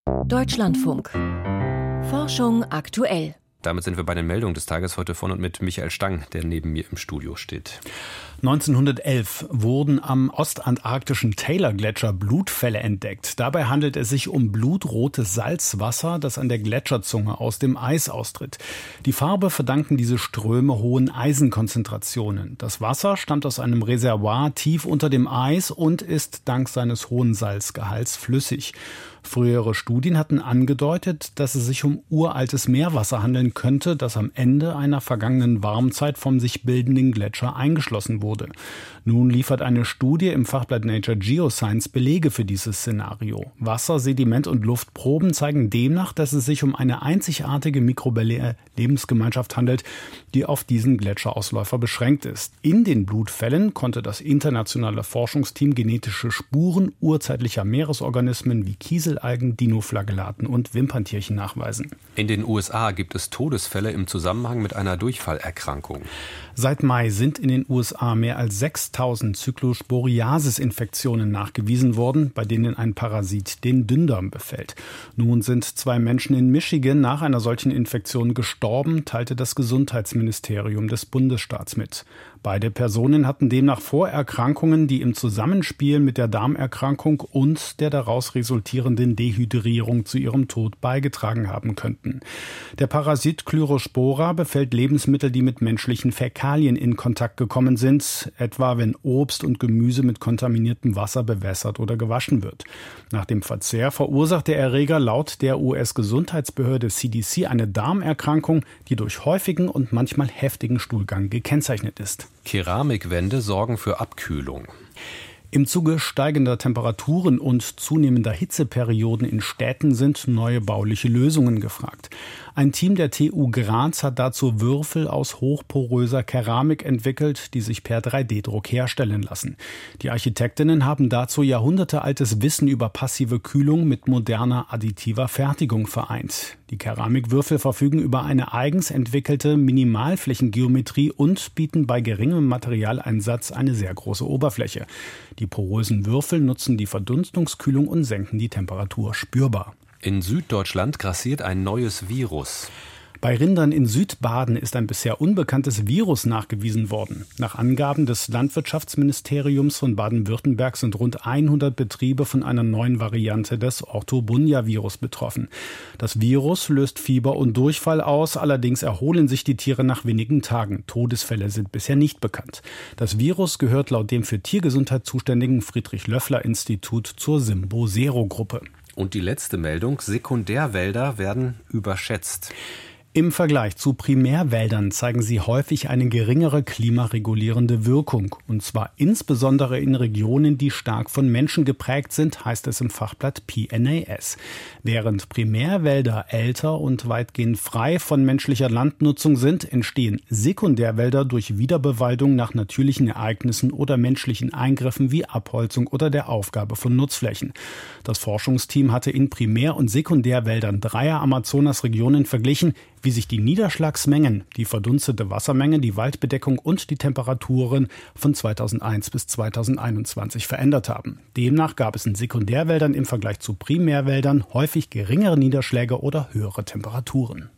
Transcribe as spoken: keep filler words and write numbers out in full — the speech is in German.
Deutschlandfunk. Forschung aktuell. Damit sind wir bei den Meldungen des Tages heute von und mit Michael Stang, der neben mir im Studio steht. neunzehnhundertelf wurden am ostantarktischen Taylor-Gletscher Blutfälle entdeckt. Dabei handelt es sich um blutrotes Salzwasser, das an der Gletscherzunge aus dem Eis austritt. Die Farbe verdanken diese Ströme hohen Eisenkonzentrationen. Das Wasser stammt aus einem Reservoir tief unter dem Eis und ist dank seines hohen Salzgehalts flüssig. Frühere Studien hatten angedeutet, dass es sich um uraltes Meerwasser handeln könnte, das am Ende einer vergangenen Warmzeit vom sich bildenden Gletscher eingeschlossen wurde. Nun liefert eine Studie im Fachblatt Nature Geoscience Belege für dieses Szenario. Wasser, Sediment und Luftproben zeigen demnach, dass es sich um eine einzigartige mikrobielle Lebensgemeinschaft handelt, die auf diesen Gletscherausläufer beschränkt ist. In den Blutfällen konnte das internationale Forschungsteam genetische Spuren urzeitlicher Meeresorganismen wie Kieselalgen, Dinoflagellaten und Wimperntierchen nachweisen. In den U S A gibt es Todesfälle im Zusammenhang mit einer Durchfallerkrankung. Seit Mai sind in den U S A mehr als sechstausend Cyclosporiasis-Infektionen nachgewiesen worden, bei denen ein Parasit den Dünndarm befällt. Nun sind zwei Menschen in Michigan nach einer solchen Infektion gestorben, teilte das Gesundheitsministerium des Bundesstaats mit. Beide Personen hatten demnach Vorerkrankungen, die im Zusammenspiel mit der Darmerkrankung und der daraus resultierenden Dehydrierung zu ihrem Tod beigetragen haben könnten. Der Parasit Chlorospora befällt Lebensmittel, die mit menschlichen Fäkalien in Kontakt gekommen sind, etwa wenn Obst und Gemüse mit kontaminiertem Wasser bewässert oder gewaschen wird. Nach dem Verzehr verursacht der Erreger laut der U S-Gesundheitsbehörde C D C eine Darmerkrankung, die durch häufigen und manchmal heftigen Stuhlgang gekennzeichnet ist. Keramikwände sorgen für Abkühlung. Im Zuge steigender Temperaturen und zunehmender Hitzeperioden in Städten sind neue bauliche Lösungen gefragt. Ein Team der T U Graz hat dazu Würfel aus hochporöser Keramik entwickelt, die sich per drei D Druck herstellen lassen. Die Architektinnen haben dazu jahrhundertealtes Wissen über passive Kühlung mit moderner additiver Fertigung vereint. Die Keramikwürfel verfügen über eine eigens entwickelte Minimalflächengeometrie und bieten bei geringem Materialeinsatz eine sehr große Oberfläche. Die porösen Würfel nutzen die Verdunstungskühlung und senken die Temperatur spürbar. In Süddeutschland grassiert ein neues Virus. Bei Rindern in Südbaden ist ein bisher unbekanntes Virus nachgewiesen worden. Nach Angaben des Landwirtschaftsministeriums von Baden-Württemberg sind rund hundert Betriebe von einer neuen Variante des Orthobunia-Virus betroffen. Das Virus löst Fieber und Durchfall aus, allerdings erholen sich die Tiere nach wenigen Tagen. Todesfälle sind bisher nicht bekannt. Das Virus gehört laut dem für Tiergesundheit zuständigen Friedrich-Löffler-Institut zur Simbosero-Gruppe. Und die letzte Meldung: Sekundärwälder werden überschätzt. Im Vergleich zu Primärwäldern zeigen sie häufig eine geringere klimaregulierende Wirkung. Und zwar insbesondere in Regionen, die stark von Menschen geprägt sind, heißt es im Fachblatt P N A S. Während Primärwälder älter und weitgehend frei von menschlicher Landnutzung sind, entstehen Sekundärwälder durch Wiederbewaldung nach natürlichen Ereignissen oder menschlichen Eingriffen wie Abholzung oder der Aufgabe von Nutzflächen. Das Forschungsteam hatte in Primär- und Sekundärwäldern dreier Amazonasregionen verglichen, wie sich die Niederschlagsmengen, die verdunstete Wassermenge, die Waldbedeckung und die Temperaturen von zweitausendeins bis zweitausendeinundzwanzig verändert haben. Demnach gab es in Sekundärwäldern im Vergleich zu Primärwäldern häufig geringere Niederschläge oder höhere Temperaturen.